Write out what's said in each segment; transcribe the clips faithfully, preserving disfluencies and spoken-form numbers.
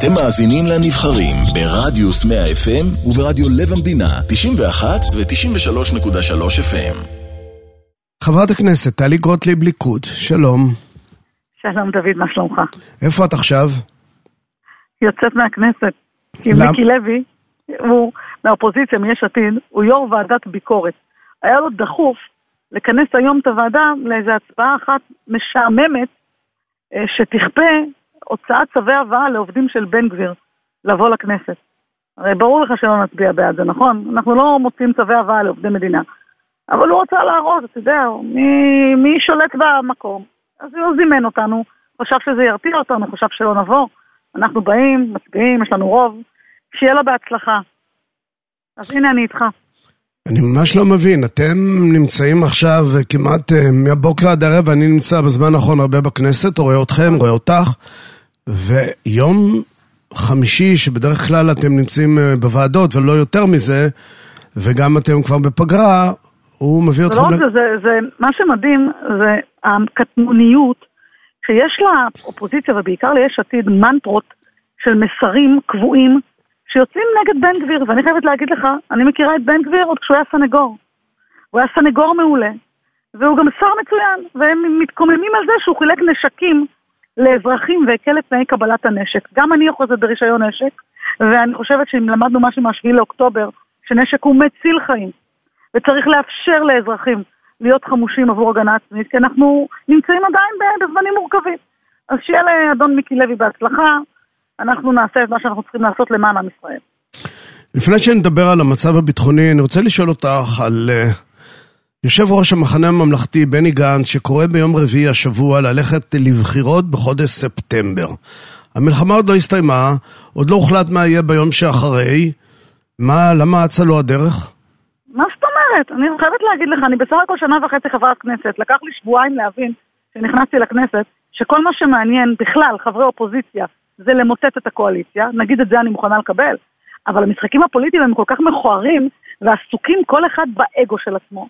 אתם מאזינים לנבחרים ברדיוס מאה אף אם וברדיו לב המדינה תשעים ואחת ו-תשעים ושלוש נקודה שלוש אף אם. חברת הכנסת טלי גוטליב ליכוד, שלום. שלום דוד, מה שלומך? איפה את עכשיו? יוצאת מהכנסת. כי מיקי לוי, הוא מהאופוזיציה, מיש עתיד, הוא יו"ר ועדת ביקורת. היה לו דחוף לכנס היום את הוועדה לאיזו הצבעה אחת משעממת שתכפה הוצאת צווי הבאה לעובדים של בן גביר לבוא לכנסת. הרי ברור לך שלא נצביע בעד זה, נכון? אנחנו לא מוצאים צווי הבאה לעובדי מדינה. אבל הוא רוצה להראות, אתה יודע, מי, מי שולט במקום. אז הוא זימן אותנו, חשב שזה ירתיע אותנו, חשב שלא נבוא. אנחנו באים, מצביעים, יש לנו רוב. שיהיה לו בהצלחה. אז הנה אני איתך. אני ממש לא מבין, אתם נמצאים עכשיו כמעט מהבוקר עד הערב, ואני נמצא בזמן האחרון הרבה בכנסת, רואה אתכם, רואה אותך, ויום חמישי שבדרך כלל אתם נמצאים בוועדות ולא יותר מזה, וגם אתם כבר בפגרה, הוא מביא אתכם... זה, זה, זה, מה שמדהים זה הקטנוניות שיש לאופוזיציה ובעיקר ליש עתיד מנטרות של מסרים קבועים שיוצאים נגד בן גביר, ואני חייבת להגיד לך, אני מכירה את בן גביר עוד כשהוא היה סנגור. הוא היה סנגור מעולה, והוא גם שר מצוין, והם מתקוממים על זה שהוא חילק נשקים לאזרחים והקל את תנאי קבלת הנשק. גם אני אוחזת ברישיון נשק, ואני חושבת שאם למדנו משהו מהשביעי לאוקטובר, שנשק הוא מציל חיים, וצריך לאפשר לאזרחים להיות חמושים עבור הגנה עצמית, כי אנחנו נמצאים עדיין בזמנים מורכבים. אז שיהיה לאדון מיקי לוי בהצלחה, אנחנו נעשה את מה שאנחנו צריכים לעשות למען עם ישראל. לפני שנדבר על המצב הביטחוני, אני רוצה לשאול אותך על uh, יושב ראש המחנה הממלכתי בני גנץ, שקורא ביום רביעי השבוע ללכת לבחירות בחודש ספטמבר. המלחמה עוד לא הסתיימה, עוד לא הוחלט מה יהיה ביום שאחרי. מה, למה אצה לו הדרך? מה זאת אומרת? אני חייבת להגיד לך, אני בסך הכל שנה וחצי חברת כנסת, לקח לי שבועיים להבין שנכנסתי לכנסת, שכל מה שמעניין בכלל חברי אופוזיציה, זה למוטט את הקואליציה, נגיד את זה אני מוכנה לקבל, אבל המשחקים הפוליטיים הם כל כך מכוערים, ועסוקים כל אחד באגו של עצמו,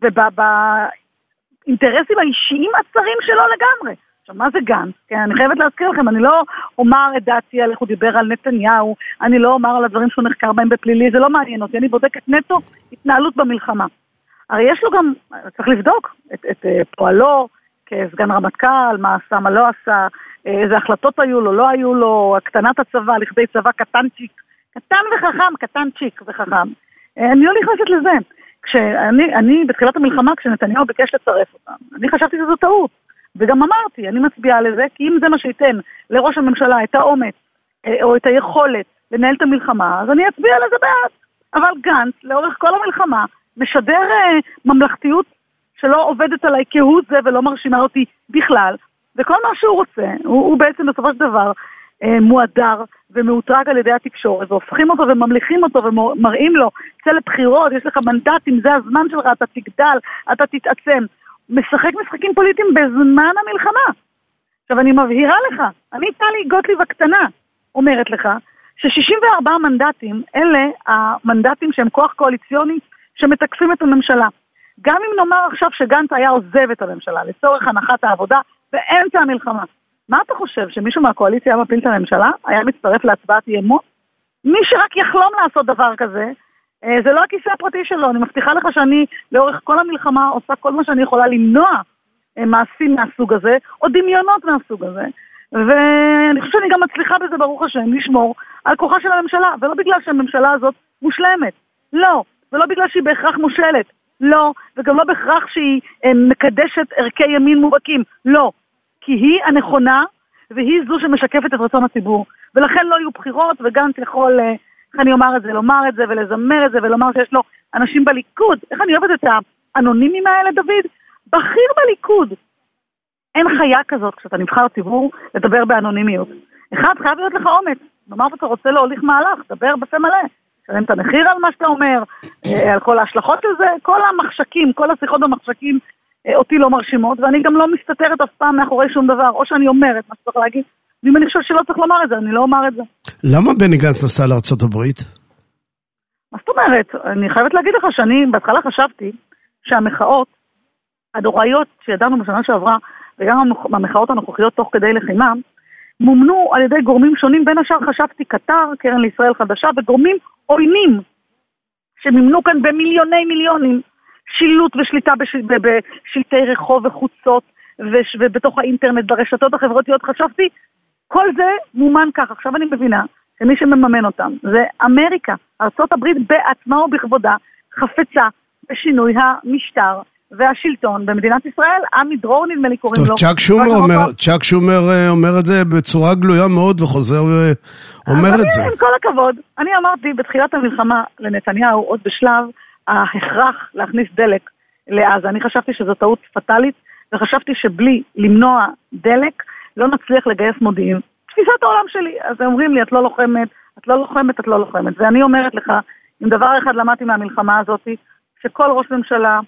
ובאינטרסים האישיים הצרים שלו לגמרי. עכשיו, מה זה גנץ? כן, אני חייבת להזכיר לכם, אני לא אומר את דעתי על איך הוא דיבר על נתניהו, אני לא אומר על הדברים שהוא נחקר בהם בפלילי, זה לא מעניין אותי, אני בודקת נטו התנהלות במלחמה. הרי יש לו גם, צריך לבדוק את, את פועלו כסגן רמטכ"ל, מה עשה, מה לא עשה, איזה החלטות היו לו, לא היו לו, הקטנת הצבא, לכדי צבא קטנצ'יק, קטן וחכם, קטנצ'יק וחכם. אני לא נכנסת לזה. כשאני, אני, בתחילת המלחמה, כשנתניהו ביקש לצרף אותם, אני חשבתי שזו טעות. וגם אמרתי, אני מצביעה לזה, כי אם זה מה שייתן לראש הממשלה את האומץ, או את היכולת לנהל את המלחמה, אז אני אצביע לזה בעד. אבל גנץ, לאורך כל המלחמה, משדר ממלכתיות שלא עובדת עליי כהוא זה ולא מרשימה אותי בכלל, וכל מה שהוא רוצה, הוא, הוא בעצם בסופו של דבר אה, מועדר ומאותרג על ידי התקשורת, והופכים אותו וממליכים אותו ומראים לו, צא לבחירות, יש לך מנדטים, זה הזמן שלך, אתה תגדל, אתה תתעצם. משחק משחקים פוליטיים בזמן המלחמה. עכשיו אני מבהירה לך, אני טלי גוטליב הקטנה, אומרת לך, ש-שישים וארבעה מנדטים, אלה המנדטים שהם כוח קואליציוני שמתקפים את הממשלה. גם אם נאמר עכשיו שגנץ היה עוזב את הממשלה לצורך הנחת העבודה באמצע המלחמה, מה אתה חושב, שמישהו מהקואליציה היה מפיל את הממשלה? היה מצטרף להצבעת אי-אמון? מי שרק יחלום לעשות דבר כזה, זה לא הכיסא הפרטי שלו. אני מבטיחה לך שאני לאורך כל המלחמה עושה כל מה שאני יכולה למנוע מעשים מהסוג הזה, או דמיונות מהסוג הזה. ואני חושבת שאני גם מצליחה בזה, ברוך השם, לשמור על כוחה של הממשלה, ולא בגלל שהממשלה הזאת מושלמת. לא. ולא בגלל שהיא בהכרח מושלת. לא. וגם לא בהכרח שהיא מקדשת ערכי ימין מובהקים. לא. כי היא הנכונה, והיא זו שמשקפת את רצון הציבור. ולכן לא יהיו בחירות, וגנץ יכול, איך אני אומר את זה, לומר את זה, ולזמר את זה, ולומר שיש לו אנשים בליכוד. איך אני אוהבת את האנונימים האלה, דוד? בכיר בליכוד. אין חיה כזאת, כשאתה נבחר ציבור, לדבר באנונימיות. אחד, חייב להיות לך אומץ. נאמר שאתה רוצה להוליך מהלך, דבר בפה מלא. שלם את המחיר על מה שאתה אומר, על כל ההשלכות של זה, כל המחשקים, כל השיחות במחשקים, אותי לא מרשימות, ואני גם לא מסתתרת אף פעם מאחורי שום דבר, או שאני אומרת מה שצריך להגיד, ואם אני חושב שלא צריך לומר את זה, אני לא אומר את זה. למה בני גנץ נסע לארצות הברית? מה זאת אומרת? אני חייבת להגיד לך שאני בהתחלה חשבתי שהמחאות הנוראיות שידענו בשנה שעברה, וגם המחאות הנוכחיות תוך כדי לחימה, מומנו על ידי גורמים שונים, בין השאר חשבתי קטר, קרן לישראל חדשה, וגורמים עוינים, שמימנו כאן במיליוני מיליונים, שילוט ושליטה בש... בשלטי רחוב וחוצות, וש... ובתוך האינטרנט, ברשתות החברתיות, חשבתי, כל זה מומן כך. עכשיו אני מבינה, שמי שמממן אותם, זה אמריקה, ארצות הברית בעצמה ובכבודה, חפצה בשינוי המשטר והשלטון במדינת ישראל. עמי דרור נדמה לי קוראים לו. צ'אק שומר אומר, צ'אק שומר אומר את זה בצורה גלויה מאוד וחוזר ואומר את זה. עם כל הכבוד, אני אמרתי בתחילת המלחמה לנתניהו, עוד בשלב ההכרח להכניס דלק לעזה, אני חשבתי שזו טעות פטלית, וחשבתי שבלי למנוע דלק לא נצליח לגייס מודיעין. תפיסת העולם שלי. אז הם אומרים לי, את לא לוחמת, את לא לוחמת, את לא לוחמת. ואני אומרת לך, אם דבר אחד למדתי מהמלחמה הזאת, שכל ראש ממשלה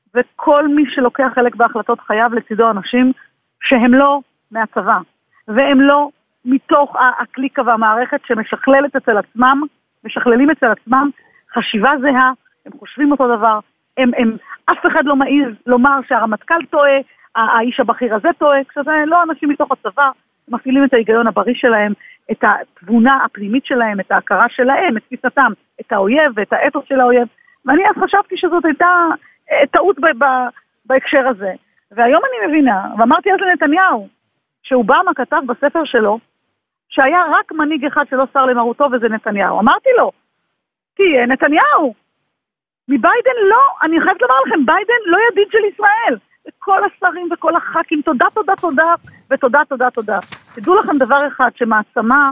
וכל מי שלוקח חלק בהחלטות חייב לצידו אנשים שהם לא מהצבא, והם לא מתוך הקליקה והמערכת שמשכללת אצל עצמם, משכללים אצל עצמם, חשיבה זהה, הם חושבים אותו דבר, הם, הם, אף אחד לא מעז לומר שהרמטכ"ל טועה, האיש הבכיר הזה טועה, כשזה לא אנשים מתוך הצבא, מפעילים את ההיגיון הבריא שלהם, את התבונה הפנימית שלהם, את ההכרה שלהם, את תפיסתם, את האויב ואת האתוס של האויב. ואני אז חשבתי שזאת הייתה טעות ב- ב- בהקשר הזה. והיום אני מבינה, ואמרתי אז לנתניהו, שאובמה כתב בספר שלו, שהיה רק מנהיג אחד שלא שר למרותו, וזה נתניהו. אמרתי לו, תהיה נתניהו. מביידן לא, אני חייבת לומר לכם, ביידן לא ידיד של ישראל. כל השרים וכל הח"כים, תודה, תודה, תודה, ותודה, תודה, תודה. תדעו לכם דבר אחד, שמעצמה,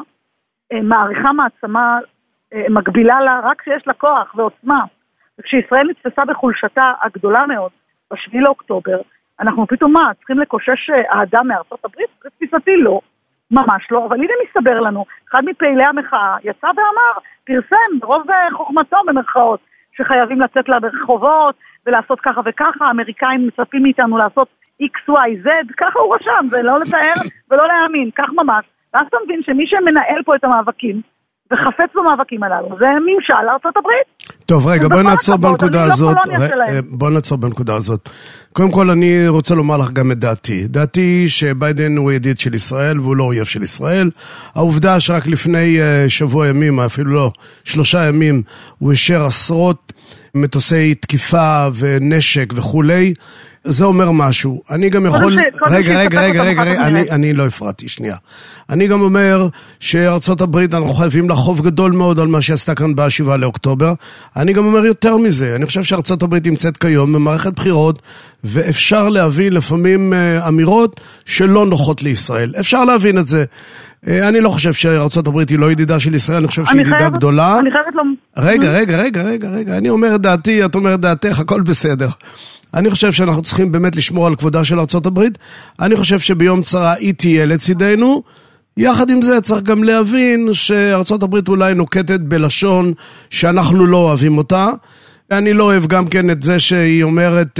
מעריכה מעצמה, מגבילה לה רק כשיש לה כוח ועוצמה. וכשישראל נתפסה בחולשתה הגדולה מאוד, בשביעי לאוקטובר, אנחנו פתאום מה, צריכים לקושש האדם מארצות הברית? תפיסתי לא, ממש לא, אבל הנה מסתבר לנו, אחד מפעילי המחאה יצא ואמר, פרסם ברוב חוכמתו במרכאות, שחייבים לצאת לרחובות ולעשות ככה וככה, האמריקאים מצפים מאיתנו לעשות אקס וואי זד, ככה הוא רשם, זה לא לתאר ולא להאמין, כך ממש. ואז אתה מבין שמי שמנהל פה את המאבקים, וחפץ במאבקים הללו, זה ממשל ארצות הברית. טוב, רגע, בואי נעצור בנקודה הזאת. בואי נעצור בנקודה הזאת. קודם כל, אני רוצה לומר לך גם את דעתי. דעתי שביידן הוא ידיד של ישראל, והוא לא אויב של ישראל. העובדה שרק לפני שבוע ימים, אפילו לא, שלושה ימים, הוא אישר עשרות מטוסי תקיפה ונשק וכולי, זה אומר משהו. אני גם יכול... רגע, רגע, רגע, רגע, אני לא הפרעתי, שנייה. אני גם אומר שארצות הברית, אנחנו חייבים לחוב גדול מאוד על מה שעשתה כאן בשבעה לאוקטובר. אני גם אומר יותר מזה. אני חושב שארצות הברית נמצאת כיום במערכת בחירות, ואפשר להבין לפעמים אמירות שלא נוחות לישראל. אפשר להבין את זה. אני לא חושב שארצות הברית היא לא ידידה של ישראל, אני חושב שהיא ידידה גדולה. אני חייבת לא... רגע, רגע, רגע, רגע, רגע. אני אומר את דעתי, את אומרת דעתך, הכל בסדר. אני חושב שאנחנו צריכים באמת לשמור על כבודה של ארצות הברית. אני חושב שביום צרה היא תהיה לצידנו. יחד עם זה צריך גם להבין שארצות הברית אולי נוקטת בלשון שאנחנו לא אוהבים אותה. אני לא אוהב גם כן את זה שהיא אומרת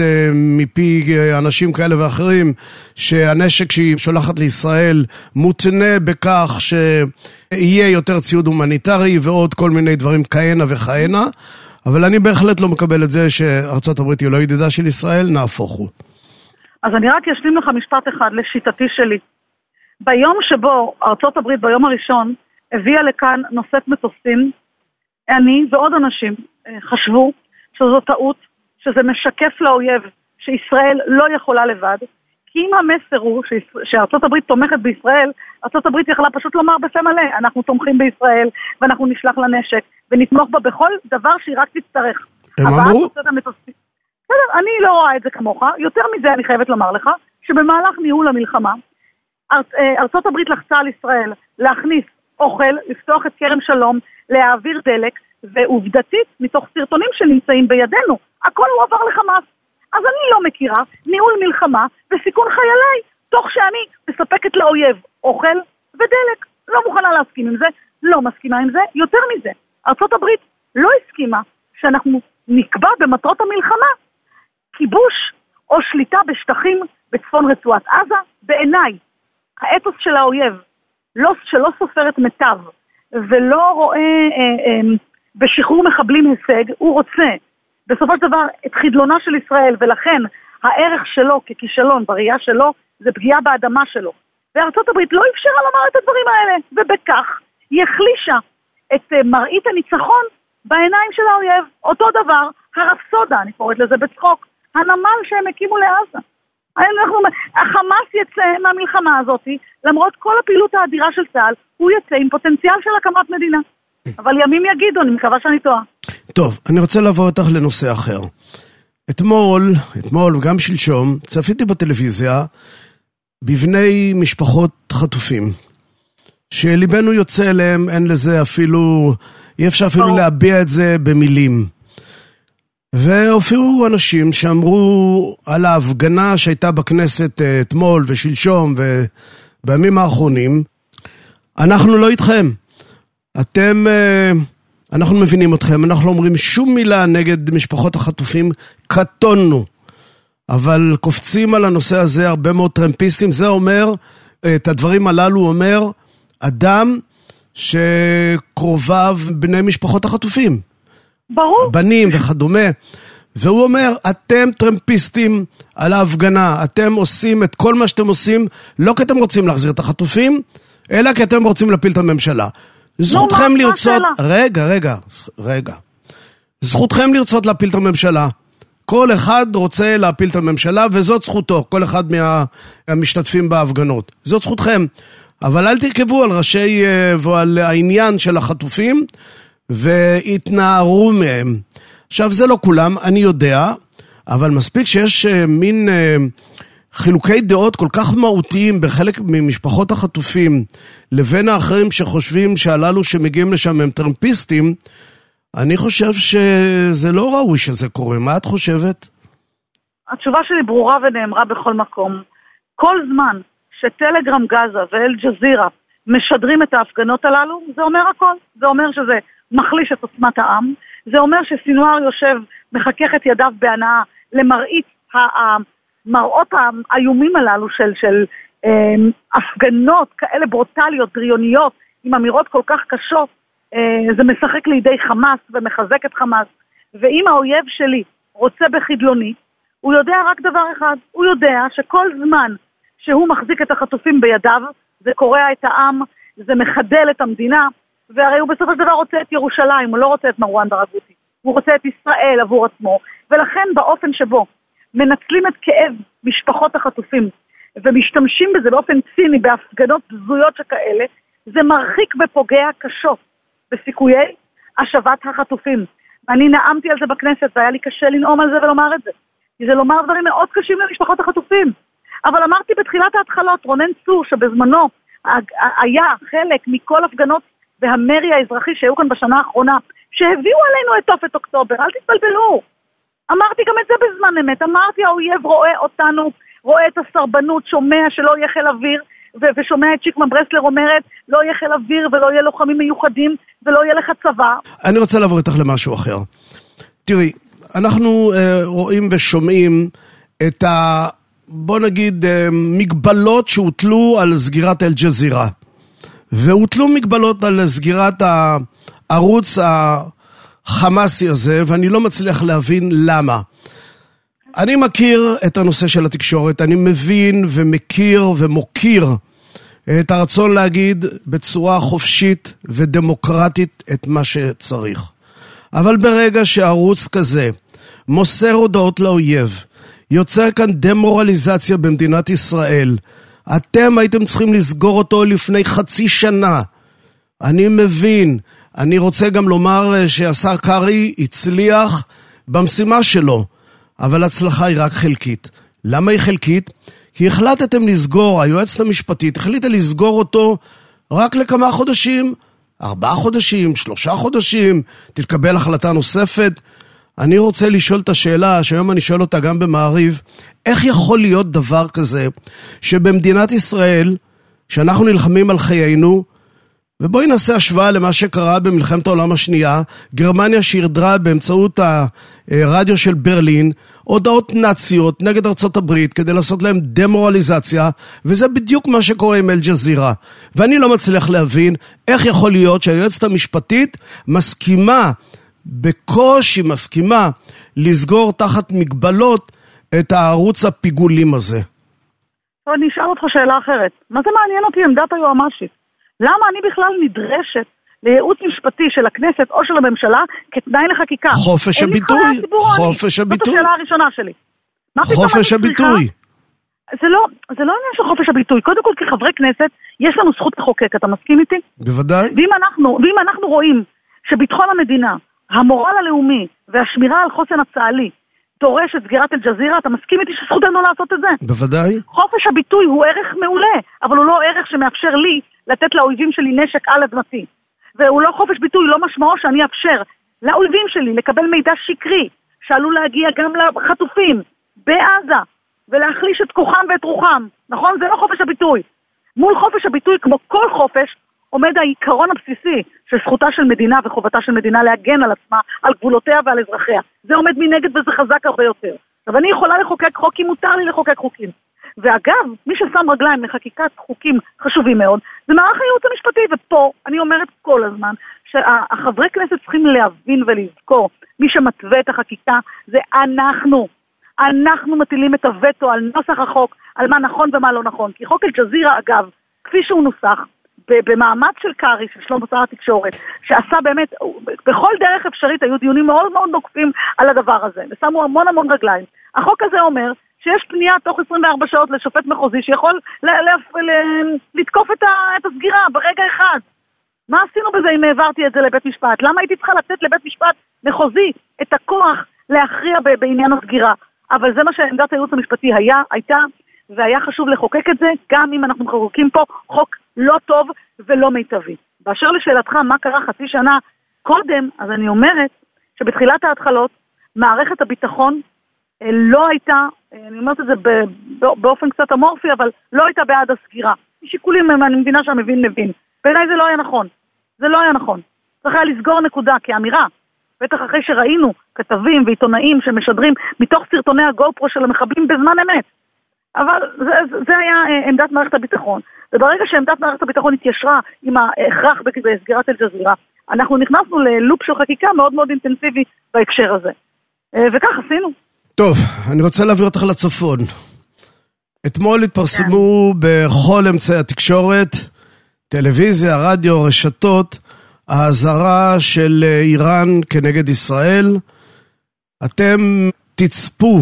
מפי אנשים כאלה ואחרים שהנשק שהיא שולחת לישראל מותנה בכך שיהיה יותר ציוד הומניטרי ועוד כל מיני דברים כהנה וכהנה. אבל אני בהחלט לא מקבל את זה שארצות הברית היא לא ידידה של ישראל, נהפוך הוא. אז אני רק אשלים לך משפט אחד לשיטתי שלי. ביום שבו ארצות הברית ביום הראשון הביאה לכאן נושאת מטוסים, אני ועוד אנשים חשבו שזו טעות, שזה משקף לאויב שישראל לא יכולה לבד, כי אם המסר הוא שארצות הברית תומכת בישראל, ארצות הברית יכלה פשוט לומר בפה מלא, אנחנו תומכים בישראל, ואנחנו נשלח לנשק, ונתמוך בה בכל דבר שהיא רק תצטרך. הם אמרו? בסדר, אני לא רואה את זה כמוך, יותר מזה אני חייבת לומר לך, שבמהלך ניהול המלחמה, ארצות הברית לחצה על ישראל להכניס אוכל, לפתוח את כרם שלום, להעביר דלק, ועובדתית מתוך סרטונים שנמצאים בידינו, הכל הוא עבר לחמאס. אז אני לא מכירה ניהול מלחמה וסיכון חיילי, תוך שאני מספקת לאויב אוכל ודלק. לא מוכנה להסכים עם זה, לא מסכימה עם זה. יותר מזה, ארצות הברית לא הסכימה שאנחנו נקבע במטרות המלחמה כיבוש או שליטה בשטחים בצפון רצועת עזה. בעיניי, האתוס של האויב, לא, שלא סופר את מיטב ולא רואה אה, אה, בשחרור מחבלים הישג, הוא רוצה בסופו של דבר את חדלונה של ישראל, ולכן הערך שלו ככישלון בראייה שלו זה פגיעה באדמה שלו. וארצות הברית לא אפשרה לומר את הדברים האלה, ובכך היא החלישה את מראית הניצחון בעיניים של האויב. אותו דבר, הרפסודה, אני קוראת לזה בצחוק, הנמל שהם הקימו לעזה. אנחנו, החמאס יצא מהמלחמה הזאת, למרות כל הפעילות האדירה של צה"ל, הוא יצא עם פוטנציאל של הקמת מדינה. אבל ימים יגידו, אני מקווה שאני טועה. טוב, אני רוצה לעבור אותך לנושא אחר. אתמול, אתמול וגם שלשום, צפיתי בטלוויזיה בבני משפחות חטופים, שליבנו יוצא אליהם, אין לזה אפילו, אי אפשר אפילו ברור. להביע את זה במילים. והופיעו אנשים שאמרו על ההפגנה שהייתה בכנסת אתמול ושלשום ובימים האחרונים, אנחנו לא איתכם. אתם, אנחנו מבינים אתכם, אנחנו לא אומרים שום מילה נגד משפחות החטופים, קטונו. אבל קופצים על הנושא הזה הרבה מאוד טרמפיסטים, זה אומר, את הדברים הללו אומר אדם שקרוביו בני משפחות החטופים. ברור. בנים וכדומה. והוא אומר, אתם טרמפיסטים על ההפגנה, אתם עושים את כל מה שאתם עושים, לא כי אתם רוצים להחזיר את החטופים, אלא כי אתם רוצים להפיל את הממשלה. זכותכם לרצות, רגע, רגע, רגע. זכותכם לרצות להפיל את הממשלה. כל אחד רוצה להפיל את הממשלה, וזאת זכותו, כל אחד מהמשתתפים בהפגנות. זאת זכותכם. אבל אל תרכבו על ראשי ועל העניין של החטופים, והתנערו מהם. עכשיו, זה לא כולם, אני יודע, אבל מספיק שיש מין חילוקי דעות כל כך מהותיים בחלק ממשפחות החטופים, לבין האחרים שחושבים שהללו שמגיעים לשם הם טרמפיסטים, אני חושב שזה לא ראוי שזה קורה. מה את חושבת? התשובה שלי ברורה ונאמרה בכל מקום. כל זמן שטלגרם גזה ואל ג'זירה משדרים את ההפגנות הללו, זה אומר הכל. זה אומר שזה מחליש את עוצמת העם. זה אומר שסינואר יושב, מחכך את ידיו בהנאה למראית המראות האיומים הללו של, של אה, הפגנות כאלה ברוטליות, בריוניות, עם אמירות כל כך קשות. זה משחק לידי חמאס ומחזק את חמאס. ואם האויב שלי רוצה בחדלוני, הוא יודע רק דבר אחד, הוא יודע שכל זמן שהוא מחזיק את החטופים בידיו, זה קורע את העם, זה מחדל את המדינה, והרי הוא בסופו של דבר רוצה את ירושלים, הוא לא רוצה את מרואן ברגותי, הוא רוצה את ישראל עבור עצמו, ולכן באופן שבו מנצלים את כאב משפחות החטופים, ומשתמשים בזה באופן ציני בהפגנות בזויות שכאלה, זה מרחיק ופוגע קשות בסיכויי השבת החטופים. אני נאמתי על זה בכנסת, והיה לי קשה לנאום על זה ולומר את זה. כי זה לומר דברים מאוד קשים למשפחות החטופים. אבל אמרתי בתחילת ההתחלות, רונן צור, שבזמנו היה חלק מכל הפגנות והמרי האזרחי שהיו כאן בשנה האחרונה, שהביאו עלינו את תופת אוקטובר, אל תתבלבלו. אמרתי גם את זה בזמן אמת, אמרתי האויב רואה אותנו, רואה את הסרבנות, שומע שלא יהיה חיל אוויר, ושומע את שיקמה ברסלר אומרת, לא יהיה חיל אוויר ולא יהיה לוחמים מיוחדים ולא יהיה לך צבא. אני רוצה לעבור איתך למשהו אחר. תראי, אנחנו uh, רואים ושומעים את ה... בוא נגיד, uh, מגבלות שהוטלו על סגירת אל ג'זירה. והוטלו מגבלות על סגירת הערוץ החמאסי הזה, ואני לא מצליח להבין למה. אני מכיר את הנושא של התקשורת, אני מבין ומכיר ומוקיר את הרצון להגיד בצורה חופשית ודמוקרטית את מה שצריך. אבל ברגע שערוץ כזה מוסר הודעות לאויב, יוצר כאן דמורליזציה במדינת ישראל, אתם הייתם צריכים לסגור אותו לפני חצי שנה. אני מבין, אני רוצה גם לומר שהשר קרי הצליח במשימה שלו, אבל הצלחה היא רק חלקית. למה היא חלקית? כי החלטתם לסגור, היועצת המשפטית החליטה לסגור אותו רק לכמה חודשים, ארבעה חודשים, שלושה חודשים, תתקבל החלטה נוספת. אני רוצה לשאול את השאלה, שהיום אני שואל אותה גם במעריב, איך יכול להיות דבר כזה, שבמדינת ישראל, שאנחנו נלחמים על חיינו, ובואי נעשה השוואה למה שקרה במלחמת העולם השנייה, גרמניה שידרה באמצעות הרדיו של ברלין, הודעות נאציות נגד ארצות הברית, כדי לעשות להם דמורליזציה, וזה בדיוק מה שקורה עם אל ג'זירה. ואני לא מצליח להבין איך יכול להיות שהיועצת המשפטית מסכימה, בקושי מסכימה, לסגור תחת מגבלות את הערוץ הפיגולים הזה. אבל אני אשאל אותך שאלה אחרת. מה זה מעניין אותי עמדת היועמ"שית? למה אני בכלל נדרשת לייעוץ משפטי של הכנסת או של הממשלה כתנאי לחקיקה? חופש הביטוי. חופש הביטוי. זאת השאלה הראשונה שלי. חופש הביטוי. זה לא, זה לא עניין של חופש הביטוי. קודם כל, כחברי כנסת, יש לנו זכות לחוקק. אתה מסכים איתי? בוודאי. ואם אנחנו, ואם אנחנו רואים שביטחון המדינה, המורל הלאומי והשמירה על חוסן הצה"לי דורש את סגירת אל-ג'זירה, אתה מסכים איתי שזכותנו לעשות את זה? בוודאי. חופש הביטוי הוא ערך מעולה, אבל הוא לא ערך שמאפשר לי לתת לאויבים שלי נשק על אדמתי. והוא לא חופש ביטוי, לא משמעו שאני אאפשר לאויבים שלי לקבל מידע שקרי, שעלול להגיע גם לחטופים בעזה, ולהחליש את כוחם ואת רוחם. נכון? זה לא חופש הביטוי. מול חופש הביטוי, כמו כל חופש, עומד העיקרון הבסיסי של זכותה של מדינה וחובתה של מדינה להגן על עצמה, על גבולותיה ועל אזרחיה. זה עומד מנגד וזה חזק הרבה יותר. אבל אני יכולה לחוקק חוק כי מותר לי לחוקק חוקים. ואגב, מי ששם רגליים לחקיקת חוקים חשובים מאוד, זה מערך הייעוץ המשפטי, ופה אני אומרת כל הזמן שהחברי כנסת צריכים להבין ולזכור, מי שמתווה את החקיקה זה אנחנו. אנחנו מטילים את הווטו על נוסח החוק, על מה נכון ומה לא נכון. כי חוק אל-ג'זירה, אגב, כפי שהוא נוסח, במעמד של קארי, של שלמה שר התקשורת, שעשה באמת, בכל דרך אפשרית, היו דיונים מאוד מאוד נוקפים על הדבר הזה, ושמו המון המון רגליים. החוק הזה אומר שיש פנייה תוך עשרים וארבע שעות לשופט מחוזי, שיכול ל- ל- ל- לתקוף את, ה- את הסגירה ברגע אחד. מה עשינו בזה אם העברתי את זה לבית משפט? למה הייתי צריכה לתת לבית משפט מחוזי את הכוח להכריע ב- בעניין הסגירה? אבל זה מה שעמדת הייעוץ המשפטי היה, הייתה, והיה חשוב לחוקק את זה, גם אם אנחנו מחוקקים פה חוק לא טוב ולא מיטבי. באשר לשאלתך, מה קרה חצי שנה קודם, אז אני אומרת שבתחילת ההתחלות, מערכת הביטחון לא הייתה, אני אומרת את זה באופן קצת אמורפי, אבל לא הייתה בעד הסגירה. שיקולים, אני מבינה שהמבין מבין. בעיניי זה לא היה נכון. זה לא היה נכון. צריך היה לסגור נקודה כאמירה. בטח אחרי שראינו כתבים ועיתונאים שמשדרים מתוך סרטוני הגופרו של המחבלים בזמן אמת. אבל זה, זה היה עמדת מערכת הביטחון. וברגע שעמדת מערכת הביטחון התיישרה עם ההכרח בסגירת אל-ג'זירה, אנחנו נכנסנו ללופ של חקיקה מאוד מאוד אינטנסיבי בהקשר הזה. וכך עשינו. טוב, אני רוצה להעביר אותך לצפון. אתמול התפרסמו בכל אמצעי התקשורת, טלוויזיה, רדיו, רשתות, ההזרה של איראן כנגד ישראל. אתם תצפו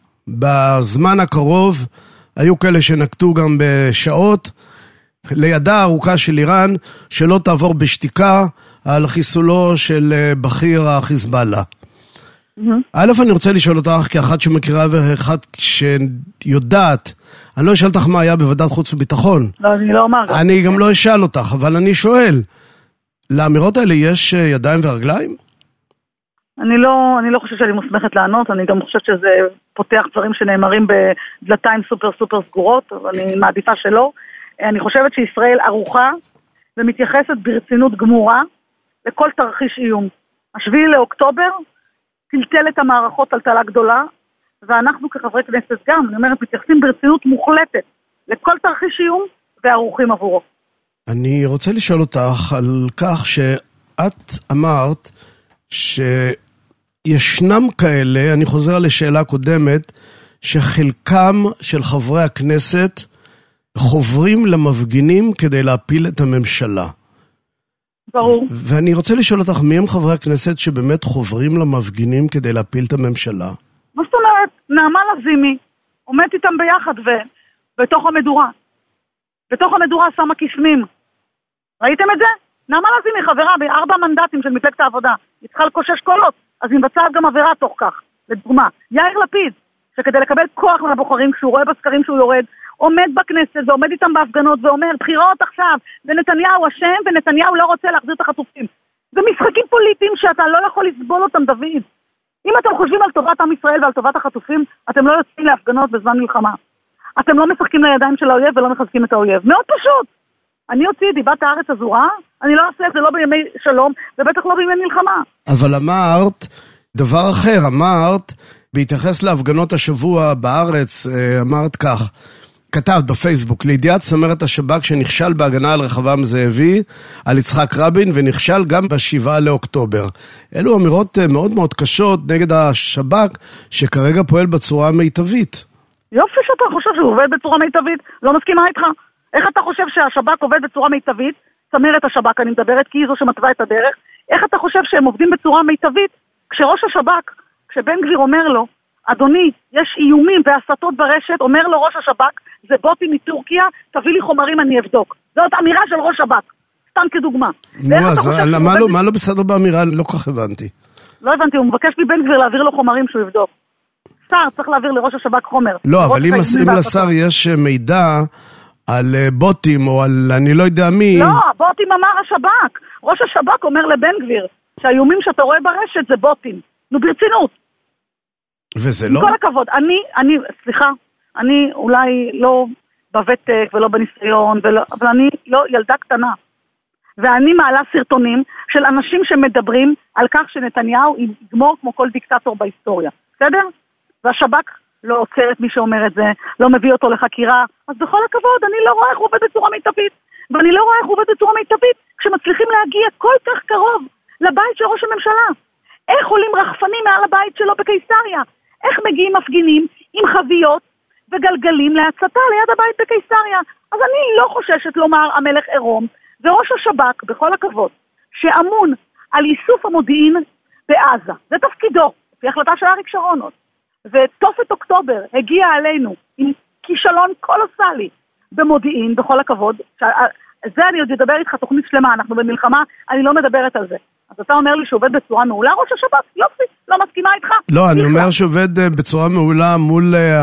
בזמן הקרוב, היו כאלה שנקטו גם בשעות, לידה ארוכה של איראן, שלא תעבור בשתיקה על חיסולו של בכיר החיזבאללה. א', אני רוצה לשאול אותך, כאחת שמכירה ואחת שיודעת, אני לא אשאל אותך מה היה בוועדת חוץ וביטחון. לא, אני לא אומר. אני גם לא אשאל אותך, אבל אני שואל, לאמירות האלה יש ידיים ורגליים? אני לא, אני לא חושבת שאני מוסמכת לענות, אני גם חושבת שזה פותח דברים שנאמרים בדלתיים סופר סופר סגורות, אבל אני מעדיפה שלא. אני חושבת שישראל ערוכה ומתייחסת ברצינות גמורה לכל תרחיש איום. השביעי לאוקטובר טלטל את המערכות טלטלה גדולה, ואנחנו כחברי כנסת גם, אני אומרת, מתייחסים ברצינות מוחלטת לכל תרחיש איום וערוכים עבורו. אני רוצה לשאול אותך על כך שאת אמרת שישנם כאלה, אני חוזר על השאלה הקודמת, שחלקם של חברי הכנסת חוברים למפגינים כדי להפיל את הממשלה. ברור. ואני רוצה לשאול אותך, מי הם חברי הכנסת שבאמת חוברים למפגינים כדי להפיל את הממשלה? מה זאת אומרת? נעמה לזימי עומדת איתם ביחד ובתוך המדורה. בתוך המדורה שמה כיסמים. ראיתם את זה? נעמה לזימי חברה בארבע מנדטים של מפלגת העבודה. היא צריכה לקושש קולות, אז היא מבצעת גם עבירה תוך כך. לדוגמה, יאיר לפיד, שכדי לקבל כוח מהבוחרים כשהוא רואה בסקרים שהוא יורד, עומד בכנסת ועומד איתם בהפגנות ואומר, בחירות עכשיו, ונתניהו אשם, ונתניהו לא רוצה להחזיר את החטופים. זה משחקים פוליטיים שאתה לא יכול לסבול אותם, דוד. אם אתם חושבים על טובת עם ישראל ועל טובת החטופים, אתם לא יוצאים להפגנות בזמן מלחמה. אתם לא משחקים לידיים של האויב ולא מחזקים את האויב. מאוד פשוט. אני הוציא דיבת הארץ הזו, אה? אני לא עושה את זה לא בימי שלום, ובטח לא בימי מלחמה. אבל אמרת דבר אחר, אמרת, בהתייחס להפגנות השבוע בארץ, אמרת כך, כתבת בפייסבוק, לידיעת צמרת השב"כ שנכשל בהגנה על רחבעם זאבי, על יצחק רבין, ונכשל גם בשבעה לאוקטובר. אלו אמירות מאוד מאוד קשות נגד השב"כ, שכרגע פועל בצורה מיטבית. יופי שאתה חושב שהוא עובד בצורה מיטבית, לא מסכימה איתך. איך אתה חושב שהשב"כ עובד בצורה מיטבית? צמרת השב"כ, אני מדברת כי היא זו שמתווה את הדרך. איך אתה חושב שהם עובדים בצורה מיטבית? כשראש השב"כ, כשבן גביר אומר לו, אדוני, יש איומים והסתות ברשת, אומר לו ראש השב"כ, זה בוטים מטורקיה, תביא לי חומרים, אני אבדוק. זאת אמירה של ראש שב"כ, סתם כדוגמה. נו, אז מה לא בסדר באמירה? לא כל כך הבנתי. לא הבנתי, הוא מבקש מבן גביר להעביר לו חומרים שהוא יבדוק. שר צריך להעביר לראש השב"כ חומר. לא, אבל אם לשר יש מידע על בוטים או על אני לא יודע מי... לא, בוטים אמר השב"כ. ראש השב"כ אומר לבן גביר שהאיומים שאתה רואה ברשת זה בוטים. נו, ברצינות. וזה לא? עם כל הכבוד. אני, אני, סליחה, אני אולי לא בוותק ולא בניסיון, ולא, אבל אני לא ילדה קטנה. ואני מעלה סרטונים של אנשים שמדברים על כך שנתניהו יגמור כמו כל דיקטטור בהיסטוריה. בסדר? והשב"כ לא עוצר את מי שאומר את זה, לא מביא אותו לחקירה. אז בכל הכבוד, אני לא רואה איך הוא עובד בצורה מיטבית. ואני לא רואה איך הוא עובד בצורה מיטבית כשמצליחים להגיע כל כך קרוב לבית של ראש הממשלה. איך עולים רחפנים מעל הבית שלו בקיסריה? איך מגיעים מפגינים עם חביות וגלגלים להצתה ליד הבית בקיסריה? אז אני לא חוששת לומר המלך עירום, וראש השב"כ, בכל הכבוד, שאמון על איסוף המודיעין בעזה. זה תפקידו, לפי החלטה של אריק שרון. ותופת אוקטובר הגיע עלינו עם כישלון קולוסלי במודיעין, בכל הכבוד. זה אני עוד אדבר איתך תוכנית שלמה, אנחנו במלחמה, אני לא מדברת על זה. אז אתה אומר לי שעובד בצורה מעולה, ראש השב"כ, יופי, לא מסכימה איתך. לא, אני אומר שעובד בצורה מעולה מול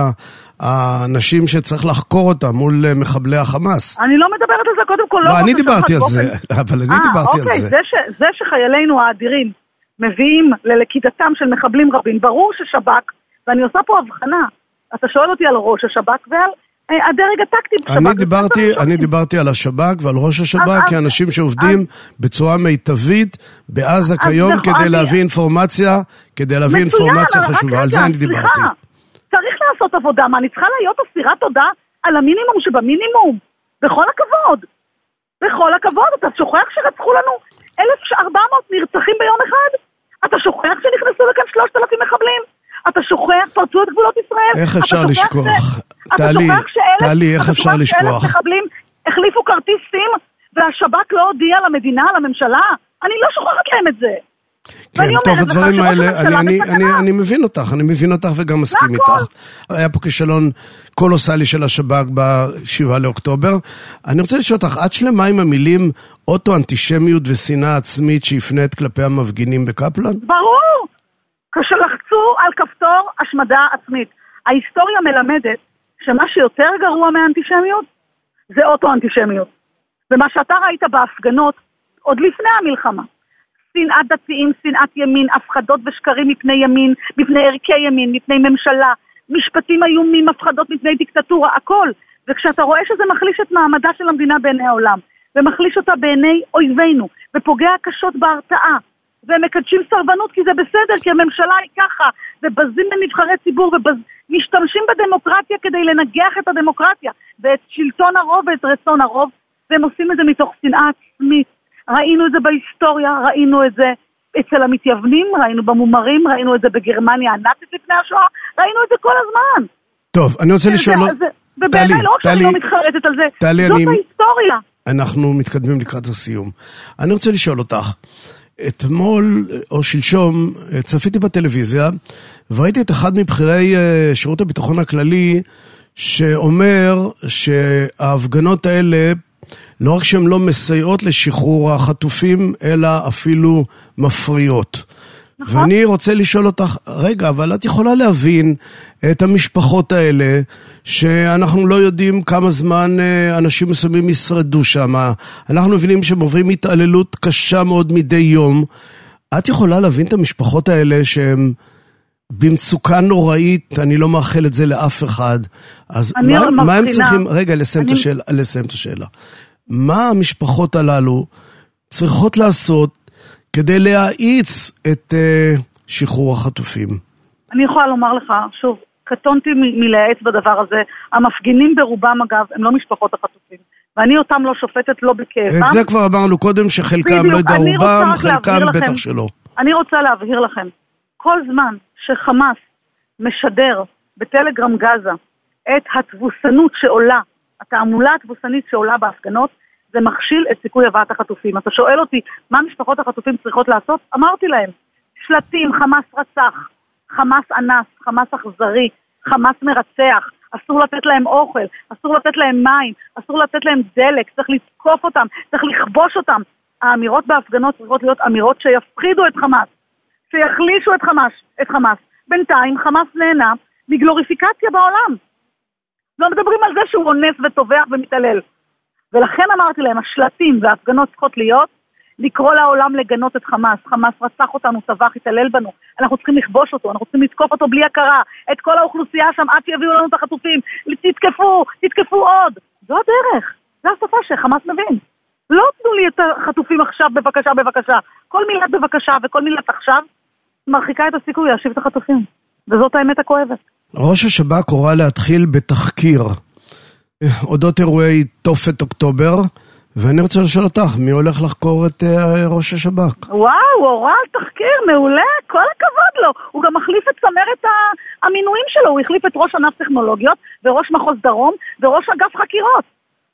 האנשים שצריך לחקור אותם, מול מחבלי החמאס. אני לא מדברת על זה, קודם כל לא. לא, אני דיברתי על זה, אבל אני דיברתי על זה. זה שחיילינו האדירים מביאים ללכידתם של מחבלים רבים, ברור ששב"כ, ואני עושה פה הבחנה, אתה שואל אותי על ראש השב"כ ועל הדרג הטקטי בשב"כ. אני דיברתי, אני דיברתי על השב"כ ועל ראש השב"כ כאנשים שעובדים בצורה מיטבית בעזה כיום כדי להביא אינפורמציה, כדי להביא אינפורמציה חשובה, על זה אני דיברתי. צריך לעשות עבודה, מה, אני צריכה להיות אסירת תודה על המינימום שבמינימום, בכל הכבוד, בכל הכבוד, אתה שוכח שרצחו לנו אלף וארבע מאות נרצחים ביום אחד? אתה שוכח שנכנסו לכאן שלושת אלפים מחבלים? אתה שוכח, פרצו את גבולות ישראל? איך אפשר לשכוח? טלי, טלי, איך אפשר לשכוח? אתה שוכח שאלף מחבלים החליפו כרטיסים והשב"כ לא הודיע למדינה, לממשלה? אני לא שוכחת להם את זה. כן, טוב, הדברים האלה, אני, אני, אני, אני מבין אותך, אני מבין אותך וגם מסכים איתך. היה פה כישלון קולוסלי של השב"כ בשבעה לאוקטובר. אני רוצה לשאול אותך, את שלמה עם המילים אוטו-אנטישמיות ושנאה עצמית שהפנית כלפי המפגינים בקפלן? ברור! כשלחצו על כפתור השמדה עצמית. ההיסטוריה מלמדת שמה שיותר גרוע מהאנטישמיות זה אוטו-אנטישמיות. ומה שאתה ראית בהפגנות עוד לפני המלחמה, שנאת דתיים, שנאת ימין, הפחדות ושקרים מפני ימין, מפני ערכי ימין, מפני ממשלה, משפטים איומים, הפחדות מפני דיקטטורה, הכל. וכשאתה רואה שזה מחליש את מעמדה של המדינה בעיני העולם, ומחליש אותה בעיני אויבינו, ופוגע קשות בהרתעה, ומקדשים סרבנות כי זה בסדר, כי הממשלה היא ככה, ובזים לנבחרי ציבור, ומשתמשים בדמוקרטיה כדי לנגח את הדמוקרטיה, ואת שלטון הרוב ואת רצון הרוב, והם עושים את זה מתוך שנאה עצמית. ראינו את זה בהיסטוריה, ראינו את זה אצל המתייוונים, ראינו במומרים, ראינו את זה בגרמניה הנאצית לפני השואה, ראינו את זה כל הזמן. טוב, אני רוצה לשאול... ובעיניי לא שאני לא מתחרטת על זה, זאת ההיסטוריה. אנחנו מתקדמים לקראת הסיום. אני רוצה לשאול אותך, אתמול או שלשום צפיתי בטלוויזיה, וראיתי את אחד מבחירי שירות הביטחון הכללי, שאומר שההפגנות האלה, לא רק שהן לא מסייעות לשחרור החטופים, אלא אפילו מפריעות. נכון. ואני רוצה לשאול אותך, רגע, אבל את יכולה להבין את המשפחות האלה, שאנחנו לא יודעים כמה זמן אנשים מסוימים ישרדו שם. אנחנו מבינים שהם עוברים התעללות קשה מאוד מדי יום. את יכולה להבין את המשפחות האלה שהם במצוקה נוראית, אני לא מאחל את זה לאף אחד. אז מה, מה הם צריכים, רגע, לסיים, אני... את השאלה, לסיים את השאלה. מה המשפחות הללו צריכות לעשות כדי להאיץ את uh, שחרור החטופים? אני יכולה לומר לך, שוב, קטונתי מ- מלהאץ בדבר הזה. המפגינים ברובם, אגב, הם לא משפחות החטופים. ואני אותם לא שופטת, לא בכאבם. את זה כבר אמרנו קודם, שחלקם לא יודע רובם, חלקם בטח שלא. אני רוצה להבהיר לכם, כל זמן שחמאס משדר בטלגרם גזה את התבוסנות שעולה, התעמולה התבוסנית שעולה בהפגנות, זה מכשיל את סיכוי הבאת החטופים. אתה שואל אותי, מה משפחות החטופים צריכות לעשות? אמרתי להם, שלטים, חמאס רצח, חמאס אנס, חמאס אכזרי, חמאס מרצח, אסור לתת להם אוכל, אסור לתת להם מים, אסור לתת להם דלק, צריך לתקוף אותם, צריך לכבוש אותם. האמירות בהפגנות צריכות להיות אמירות שיפחידו את חמאס, שיחלישו את חמאס, את חמאס. בינתיים חמאס נהנה מגלוריפיקציה בעולם. לא מדברים על זה שהוא אונס וטובח ומתעלל. ולכן אמרתי להם, השלטים וההפגנות צריכות להיות, לקרוא לעולם לגנות את חמאס. חמאס רצח אותנו, טבח, התעלל בנו. אנחנו צריכים לכבוש אותו, אנחנו צריכים לתקוף אותו בלי הכרה. את כל האוכלוסייה שם, עד שיביאו לנו את החטופים. תתקפו, תתקפו עוד. זו הדרך. זו השפה שחמאס מבין. לא תנו לי את החטופים עכשיו, בבקשה, בבקשה. כל מילת בבקשה וכל מילת עכשיו, מרחיקה את הסיכוי להשיב את החטופים. וזאת האמת הכואבת. ראש השב"כ הורה להתחיל בתחקיר אודות אירועי תופת אוקטובר, ואני רוצה לשאול אותך, מי הולך לחקור את uh, ראש השב"כ? וואו, הוא הורה על תחקיר, מעולה, כל הכבוד לו. הוא גם מחליף את צמרת המינויים שלו, הוא החליף את ראש ענף טכנולוגיות, וראש מחוז דרום, וראש אגף חקירות.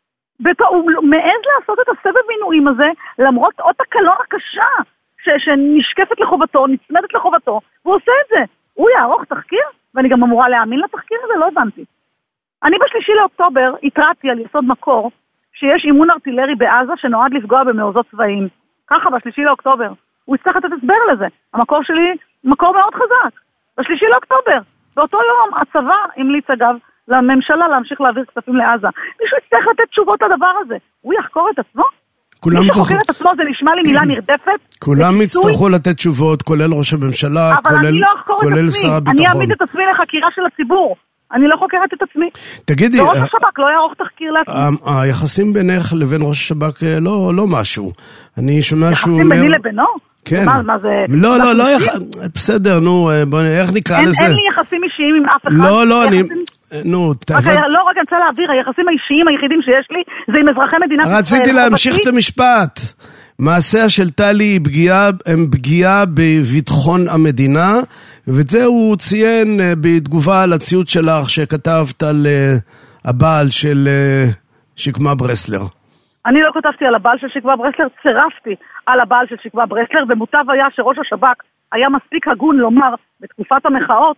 הוא מעז לעשות את הסבב מינויים הזה, למרות עוד הקלון הקשה, ש- שנשקפת לחובתו, נצמדת לחובתו, והוא עושה את זה. הוא יערוך תחקיר, ואני גם אמורה להאמין לתחקיר הזה, לא הבנתי. אני בשלישי לאוקטובר התרעתי על יסוד מקור, שיש אימון ארטילרי בעזה שנועד לפגוע במעוזות צבאיים. ככה, בשלישי לאוקטובר. הוא יצטרך לתת הסבר לזה. המקור שלי, מקור מאוד חזק. בשלישי לאוקטובר. באותו יום הצבא המליץ אגב לממשלה להמשיך להעביר כספים לעזה. מישהו יצטרך לתת תשובות לדבר הזה. הוא יחקור את עצמו? מי שחוקר את עצמו זה נשמע לי מילה נרדפת. כולם יצטרכו לתת תשובות, כולל ראש הממשלה, כולל שר הביטחון. אני אעמיד את עצמי לחקירה של הציבור. אני לא חוקרת את עצמי. תגידי, וראש השב"כ לא יערוך תחקיר לעצמי. היחסים בינך לבין ראש השב"כ לא משהו. אני שומע שהוא אומר... יחסים ביני לבינו? כן. מה זה... לא, לא, לא, בסדר, נו, איך נקרא לזה? אין לי יחסים אישיים עם אף אחד. לא, לא, אני... נו, לא, רק אני רוצה להעביר, היחסים האישיים היחידים שיש לי זה עם אזרחי מדינת ישראל. רציתי להמשיך את המשפט. מעשיה של טלי הם פגיעה בביטחון המדינה, ואת זה הוא ציין בתגובה על הציוץ שלך שכתבת על הבעל של שקמה ברסלר. אני לא כתבתי על הבעל של שקמה ברסלר, צירפתי על הבעל של שקמה ברסלר, ומוטב היה שראש השב"כ היה מספיק הגון לומר בתקופת המחאות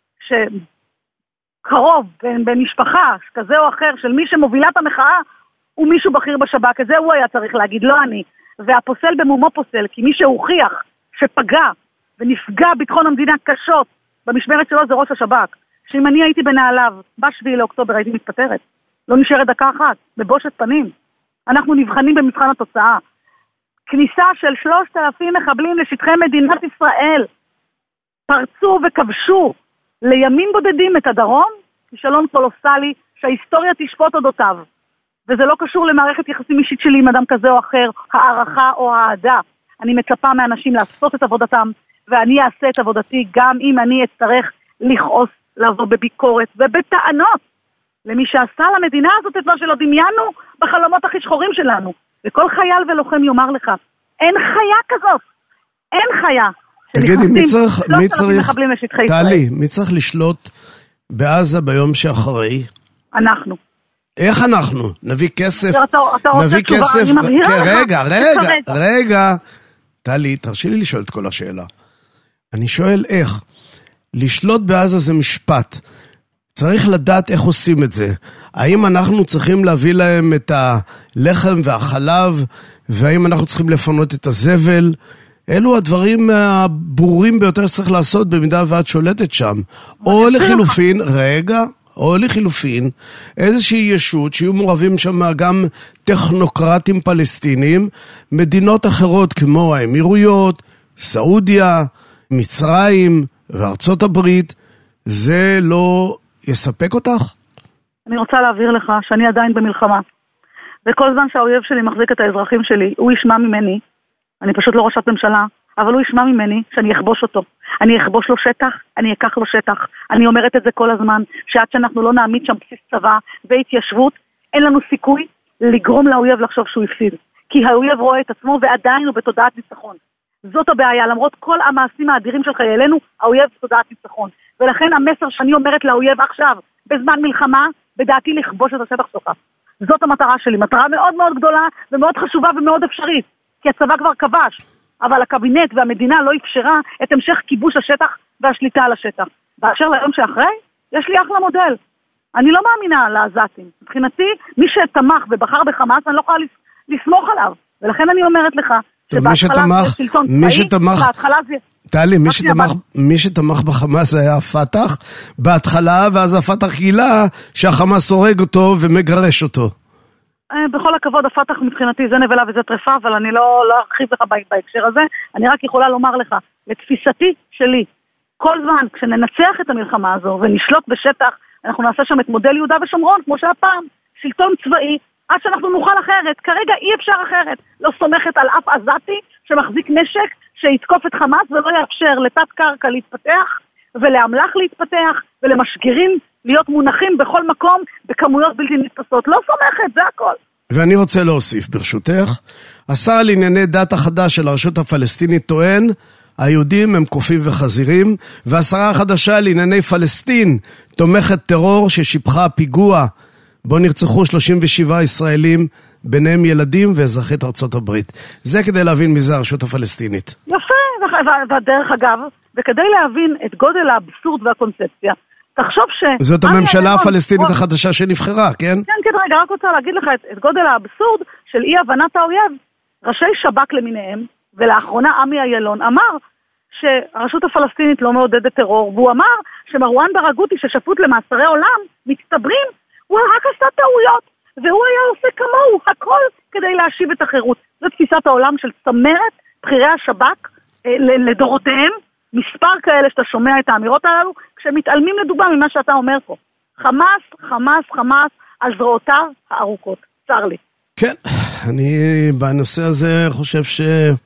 שקרוב במשפחה כזה או אחר של מי שמובילה את המחאה הוא מישהו בכיר בשב"כ, זה הוא היה צריך להגיד, לא אני. והפוסל במומו פוסל, כי מי שהוכיח שפגע ונפגע ביטחון המדינה קשות במשמרת שלו זה ראש השב"כ. שאם אני הייתי בנעליו בשביעי לאוקטובר הייתי מתפטרת. לא נשארת דקה אחת, בבושת פנים. אנחנו נבחנים במבחן התוצאה. כניסה של שלושת אלפים מחבלים לשטחי מדינת ישראל. פרצו וכבשו לימים בודדים את הדרום, כישלון קולוסלי שההיסטוריה תשפוט אודותיו. וזה לא קשור למערכת יחסים אישית שלי עם אדם כזה או אחר, הערכה או העדה. אני מצפה מאנשים לעשות את עבודתם, ואני אעשה את עבודתי גם אם אני אצטרך לכעוס, לבוא בביקורת ובטענות למי שעשה למדינה הזאת את מה שלא דמיינו בחלומות הכי שחורים שלנו. וכל חייל ולוחם יאמר לך, אין חיה כזאת, אין חיה. תגידי, מי צריך, מי צריך, טלי, מי צריך לשלוט בעזה ביום שאחרי? אנחנו. איך אנחנו? נביא כסף? אתה, אתה נביא כסף? אני מבהירה לך. רגע, רגע, רגע. טלי, תרשי לי לשאול את כל השאלה. אני שואל איך. לשלוט בעזה זה משפט. צריך לדעת איך עושים את זה. האם אנחנו צריכים להביא להם את הלחם והחלב, והאם אנחנו צריכים לפנות את הזבל? אלו הדברים הברורים ביותר שצריך לעשות במידה ואת שולטת שם. או לחילופין, רגע, או לחילופין, איזושהי ישות שיהיו מעורבים שם גם טכנוקרטים פלסטינים, מדינות אחרות כמו האמירויות, סעודיה, מצרים וארצות הברית, זה לא יספק אותך? אני רוצה להעביר לך שאני עדיין במלחמה. וכל זמן שהאויב שלי מחזיק את האזרחים שלי, הוא ישמע ממני, אני פשוט לא ראשת ממשלה, אבל הוא ישמע ממני שאני אכבוש אותו. אני אכבוש לו שטח, אני אקח לו שטח. אני אומרת את זה כל הזמן, שעד שאנחנו לא נעמיד שם בסיס צבא והתיישבות, אין לנו סיכוי לגרום לאויב לחשוב שהוא הפסיד. כי האויב רואה את עצמו ועדיין הוא בתודעת ניצחון. זאת הבעיה, למרות כל המעשים האדירים של חיילינו, האויב תודעת ניצחון. ולכן המסר שאני אומרת לאויב עכשיו, בזמן מלחמה, בדעתי לכבוש את השטח שלך. זאת המטרה שלי, מטרה מאוד מאוד גדולה ומאוד חשובה ומאוד אפשרית, כי הצבא כבר כבש, אבל הקבינט והמדינה לא אפשרה את המשך כיבוש השטח והשליטה על השטח. באשר ליום שאחרי, יש לי אחלה מודל. אני לא מאמינה לעזתים. מבחינתי, מי שתמך ובחר בחמאס, אני לא יכולה לסמוך עליו. ולכן אני אומרת לך, שבהתחלה זה שלטון צבאי, בהתחלה זה... טלי, מי שתמך, מי שתמך בחמאס היה הפתח בהתחלה, ואז הפתח גילה שהחמאס הורג אותו ומגרש אותו. בכל הכבוד, הפתח מבחינתי זה נבלה וזה טרפה, אבל אני לא, לא ארחיב לך בהקשר הזה. אני רק יכולה לומר לך, לתפיסתי שלי, כל זמן כשננצח את המלחמה הזו ונשלוט בשטח, אנחנו נעשה שם את מודל יהודה ושומרון, כמו שהפעם, שלטון צבאי, עד שאנחנו נוכל אחרת. כרגע אי אפשר אחרת. לא סומכת על אף עזתי שמחזיק נשק, שיתקוף את חמאס ולא יאפשר לתת קרקע להתפתח, ולאמל"ח להתפתח, ולמשגרים להיות מונחים בכל מקום, בכמויות בלתי נתפסות. לא סומכת, זה הכל. ואני רוצה להוסיף, ברשותך, השר לענייני דת החדש של הרשות הפלסטינית טוען, היהודים הם קופים וחזירים, והשרה החדשה לענייני פלסטין תומכת טרור ששיבחה פיגוע, בו נרצחו שלושים ושבעה ישראלים, ביניהם ילדים ואזרחית ארצות הברית. זה כדי להבין מי זה הרשות הפלסטינית. יפה, ודרך אגב, וכדי להבין את גודל האבסורד והקונספציה, תחשוב ש... זאת הממשלה הפלסטינית החדשה שנבחרה, כן? כן, כן, רגע, רק רוצה להגיד לך את, את גודל האבסורד של אי הבנת האויב. ראשי שב"כ למיניהם, ולאחרונה עמי איילון אמר שהרשות הפלסטינית לא מעודדת טרור, והוא אמר שמרואן ברגותי ששפוט למאסרי עולם מצטברים, הוא רק עשה טעויות, והוא היה עושה כמוהו, הכל כדי להשיב את החירות. זו תפיסת העולם של צמרת, בחירי השב"כ, לדורותיהם, מספר כאלה שאתה שומע את האמירות הללו, כשמתעלמים לדוגמה ממה שאתה אומר פה. חמאס, חמאס, חמאס, על זרועותיו הארוכות. צר לי. כן, אני בנושא הזה חושב ש...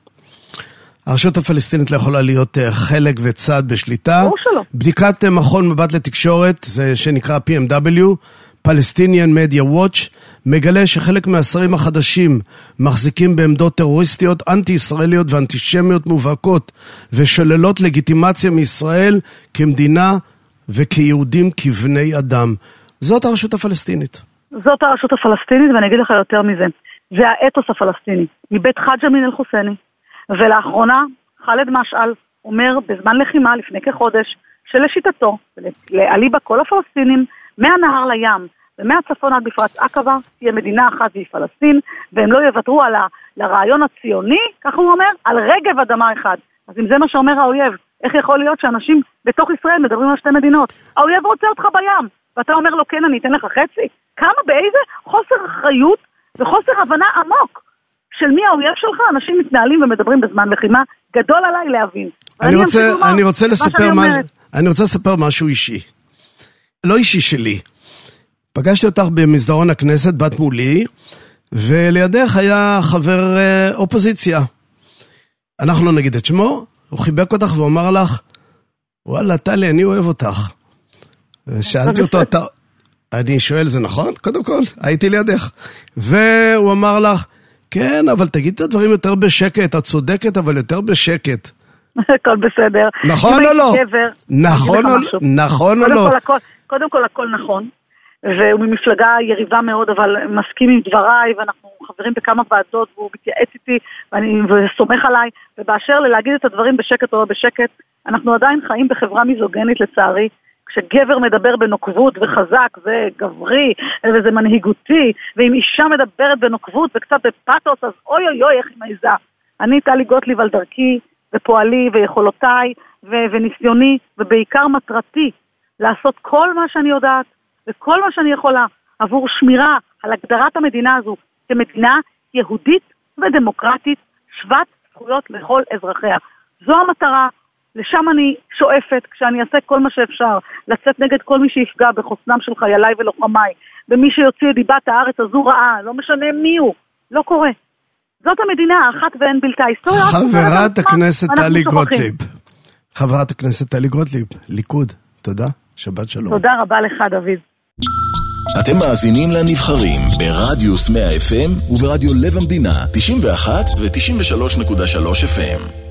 הרשות הפלסטינית לא יכולה להיות חלק וצד בשליטה. בדיקת מכון מבט לתקשורת, זה שנקרא פי אם דאבליו, Palestinian Media Watch, מגלה שחלק מהשרים החדשים מחזיקים בעמדות טרוריסטיות, אנטי-ישראליות ואנטישמיות מובהקות, ושוללות לגיטימציה מישראל כמדינה וכיהודים כבני אדם. זאת הרשות הפלסטינית. זאת הרשות הפלסטינית, ואני אגיד לך יותר מזה. זה האתוס הפלסטיני, מבית חאג' אמין אל-חוסייני. ולאחרונה, חאלד משעל אומר בזמן לחימה לפני כחודש, שלשיטתו, לאליבא כל הפלסטינים, מהנהר לים ומהצפון עד בפרץ עקבה, תהיה מדינה אחת והיא פלסטין, והם לא יוותרו על לרעיון הציוני, כך הוא אומר, על רגב אדמה אחד. אז אם זה מה שאומר האויב, איך יכול להיות שאנשים בתוך ישראל מדברים על שתי מדינות? האויב רוצה אותך בים, ואתה אומר לו, כן, אני אתן לך חצי. כמה, באיזה חוסר אחריות וחוסר הבנה עמוק של מי האויב שלך, אנשים מתנהלים ומדברים בזמן לחימה, גדול עליי להבין. אני רוצה, אני רוצה לספר מה, אני רוצה לספר משהו אישי. לא אישי שלי. פגשתי אותך במסדרון הכנסת, בת מולי, ולידך היה חבר אופוזיציה. אנחנו לא נגיד את שמו, הוא חיבק אותך ואומר לך, וואלה, טלי, אני אוהב אותך. שאלתי אותו, אתה... אני שואל, זה נכון? קודם כל, הייתי לידך. והוא אמר לך, כן, אבל תגיד את הדברים יותר בשקט, את צודקת, אבל יותר בשקט. הכל בסדר. נכון או לא? נכון או לא? נכון או לא? קודם כל, הכל נכון. והוא ממפלגה יריבה מאוד, אבל מסכים עם דבריי, ואנחנו חברים בכמה ועדות, והוא מתייעץ איתי, וסומך עליי, ובאשר ללהגיד את הדברים בשקט או לא בשקט, אנחנו עדיין חיים בחברה מיזוגנית לצערי, כשגבר מדבר בנוקבות וחזק, זה גברי, וזה מנהיגותי, ואם אישה מדברת בנוקבות וקצת בפאטוס, אז אוי אוי אוי, איך היא מעיזה. אני טלי גוטליב על דרכי, ופועלי, ויכולותיי, ו- וניסיוני, ובעיקר מטרתי, לעשות כל מה שאני יודעת, וכל מה שאני יכולה, עבור שמירה על הגדרת המדינה הזו, כמדינה יהודית ודמוקרטית, שוות זכויות לכל אזרחיה. זו המטרה, לשם אני שואפת, כשאני אעשה כל מה שאפשר, לצאת נגד כל מי שיפגע בחוסנם של חייליי ולוחמיי, ומי שיוציא את דיבת הארץ הזו רעה, לא משנה מי הוא, לא קורה. זאת המדינה, האחת ואין בלתה. חברת הכנסת טלי גוטליב. חברת הכנסת טלי גוטליב, ליכוד, תודה, שבת שלום. תודה רבה לך, דוד. אתם מאזינים לנבחרים ברדיוס מאה אף אם וברדיו לב המדינה תשעים ואחת ו-תשעים ושלוש נקודה שלוש אף אם.